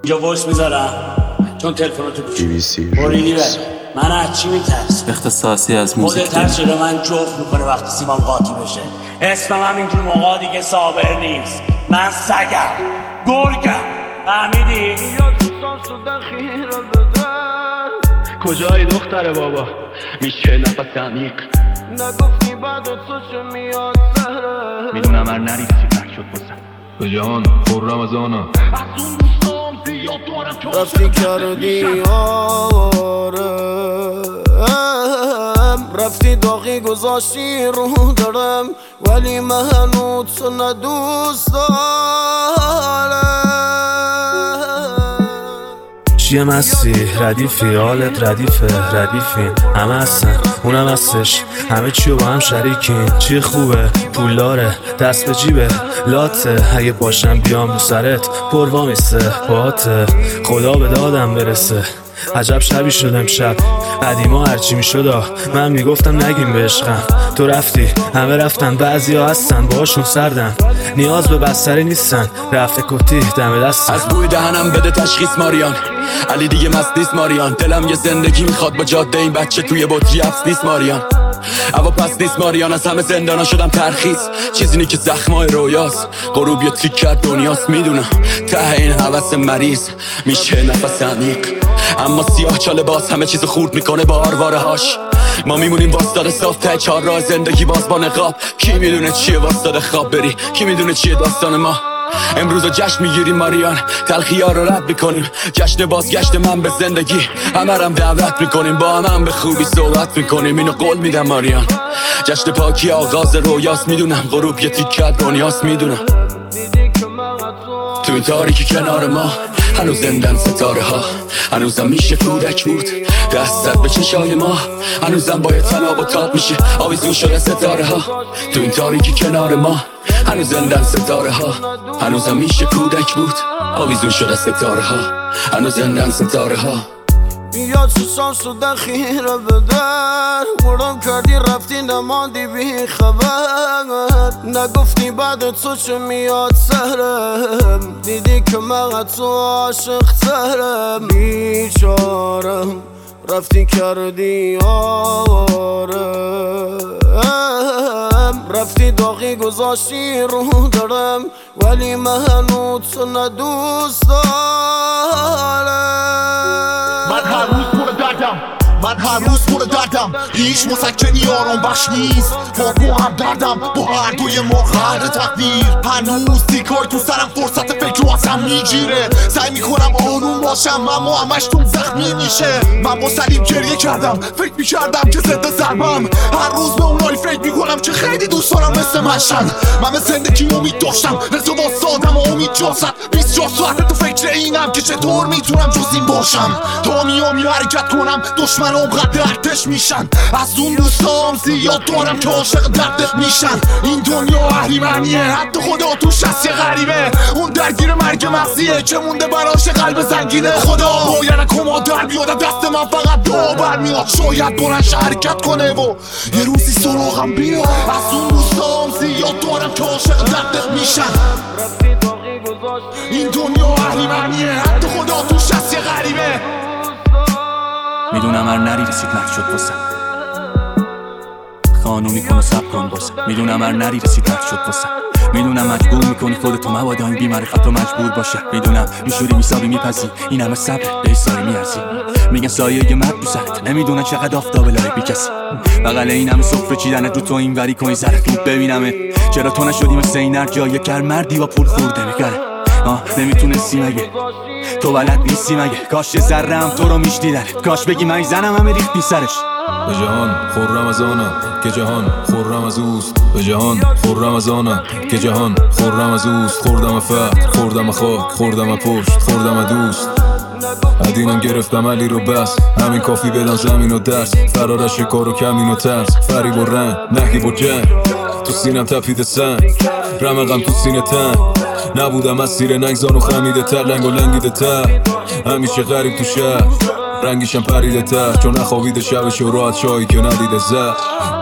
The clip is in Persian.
اینجا وایس میذارم چون تلفناتو بریدی بره. من از چی میترسم؟ اختصاصی از موزیک خودت ترس شده من جفت میکنه وقتی سیمام قاطی بشه. اسمم هم اینجور موقع دیگه صابر نیست. من سگم گرگم. فهمیدی؟ کجایی دختر بابا؟ میشه نفس عمیق نگفتی بعد تو چه میاد سهره میدونم هر نری سیبک شد بسن به جهان پر رمضانم از اون دوستام زیاد دارم رفتی کردی رفتی داغی گذاشتی رو دارم ولی من هنوز تو ندوست دارم. چیه مستی ردیفی حالت ردیفه ردیفین همه هستن اونم هستش همه چیو با هم شریکین. چی خوبه پول داره دست به جیبه لاته اگه باشم بیام رو سرت پروا میسته باته خدا به دادم برسه. عجب شبی شد امشب قدیما هرچی میشد من میگفتم نگیم به عشقم. تو رفتی همه رفتن بعضی ها هستن باهاشون سردن نیاز به بستری نیستن رفته کتی دم دستن. از بوی دهنم بده تشخیص ماریان علی دیگه مست نیست ماریان. دلم یه زندگی میخواد با جاده این بچه توی بطری حبس نیست ماریان. هوا پس نیست ماریان از همه زندانا شدم ترخیص. چیزی نی که زخمای رویاست غروب یه تیک کرد دنیاست. میدونم ته این حوث مریض میشه نفس عمیق اما سیاه چاله باز همه چیز خورد میکنه با آرواره هاش. ما میمونیم واسطاده صاف ته چهار راه زندگی باز با نقاب. کی میدونه چیه واسطاده خواب بری کی میدونه چیه داستان ما. امروز جشن میگیریم ماریان تلخی ها رو رد میکنیم جشن بازگشت من به زندگی همه رم دعوت میکنیم با هم به خوبی صحبت میکنیم اینو قول میدم ماریان. جشن پاکی آغاز رویاست میدونم غروب یه تیکه دنیاست میدونم تو این تاریکی کنار ما هنوز زندن ستاره ها هنوزم میشه کودک بود دستت به چشای ما هنوزم باید تناب و تاب میشه آویزون شده ستاره ها تو این تاریکی کنار ما هنوز زندن ستاره ها هنوزم میشه کودک بود آویزون شده ستاره ها هنوز زندن ستاره ها. یا چشام شدن خیره به در مرام کردی رفتی نماندی بی خبر نگفتی بعد تو چه میاد سهرم دیدی که من تو عاشق ترم بیچارم رفتی کردی رفتی داغی گذاشتی رو دارم ولی من هنوز تو ندوست دارم. من هر روز پر دردم هیچ مسکنی آرام بخش نیست با هم دردم با هر دوی ما قهر تقدیر هنوز تیکای تو سرم فرصت فکر رو ازم میگیره سعی میکنم آروم باشم اما همش تو زخمی میشه. من با سلیم گریه کردم فکر میکردم که ضد ضربم هر روز به اونایی فکر میکنم که خیلی دوست دارم مثل منشن. من به زندگی امید داشتم رضا واسادم و امید جاست 24 ساعت تو فکر اینم که چطور میتونم جز این باشم تا میامی حرکت کنم دشمن اونقدر ارتش میشن. از اون دوستام زیاد دارم که عاشق دردت میشن. این دنیا اهریمنیه حتی خدا توش هست یه غریبه اون درگیر مرگ مغزیه که مونده براش قلب زنگینه. خدا باید کما در بیاد دست من فقط دعا برمیاد شاید بلنش حرکت کنه و یه روزی سراغم بیاد. از اون دوستام زیاد دارم که عاشق دردت میشن. این دنیا اهریمنیه حتی خدا توش هست یه غریبه. میدونم هر نری رسید مرد شد واسه خانومی کن و سب کن واسه میدونم هر نری رسید مرد شد واسه میدونم مجبور میکنی خودتو مبادا این بیمعرفت رو مجبور باشه. میدونم میشوری میسابی میپذی این همه صبر به ساری میارزی میگن سایه مرد دوست نمیدونن چقدر آفتاب لای بی کسی بغل این همه صفر چیدنت رو تو این وری کنی زره خوب ببینمت چرا تو نشدی مثل این هر جای کر مردی با پول خورده میکنه نمیتونستی مگه تو بلد نیستی مگه کاش یه ذره هم تو رو میشنیدنت کاش بگی من زنم همه ریختی سرش. به جهان خرم از آنم که جهان خرم از اوست به جهان خرم از آنم که جهان خرم از اوست. خوردم فقر خوردم خاک خوردم پشت خوردم دوست ادینم گرفتم علی رو بس همین کافی بدن زمین و درس فرارش کار و کمین و ترس فریب و رنگ نهیب و جنگ تو سینم تپیده سنگ رمقم تو سینه تن نبودم از سیر نگزان و خمیده تر لنگ و لنگیده تر همیشه غریب تو شهر رنگیشم پریده تر چون نخوابیده شبش و راحت شایی که ندیده زد